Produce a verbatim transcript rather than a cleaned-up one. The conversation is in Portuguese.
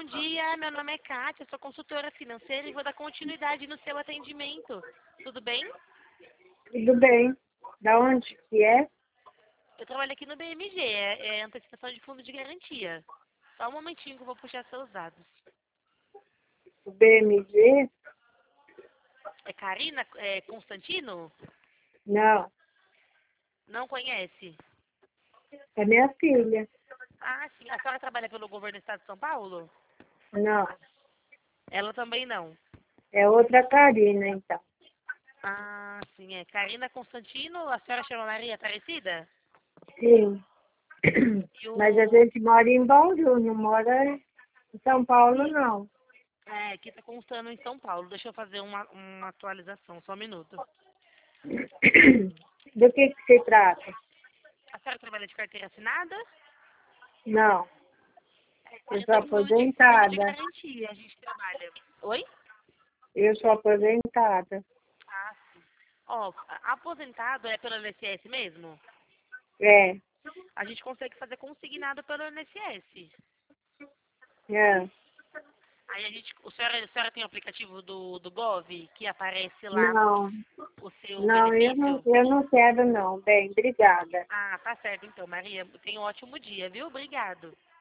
bom dia. Meu nome é Kátia, sou consultora financeira e vou dar continuidade no seu atendimento. Tudo bem? Tudo bem. Da onde que é? Eu trabalho aqui no B M G, é, é antecipação de fundo de garantia. Só um momentinho que eu vou puxar seus dados. O B M G? É Karina é, Constantino? Não, Não conhece? é minha filha. Ah, sim. A senhora trabalha pelo governo do estado de São Paulo? Não, Ela também não. é outra Karina, então. Ah, sim, é. Karina Constantino, a senhora chama Maria Aparecida? Sim. E Mas a o... gente mora em Bauru, não mora em São Paulo, não. É, aqui tá constando em São Paulo. Deixa eu fazer uma, uma atualização, só um minuto. Do que que se trata? A senhora trabalha de carteira assinada? Não, eu sou Então, fundo de, fundo de aposentada. garantia, a gente trabalha. Oi? Eu sou aposentada. Ah, sim. Ó, a- aposentado é pelo I N S S mesmo? É, A gente consegue fazer consignado pelo I N S S. é. Aí a gente, o senhora, a senhora tem o aplicativo do, do Gov que aparece lá Não, o seu não, eu não, benefício? eu não quero, não. Bem, obrigada. Ah, tá certo então, Maria. Tenha um ótimo dia, viu? Obrigado.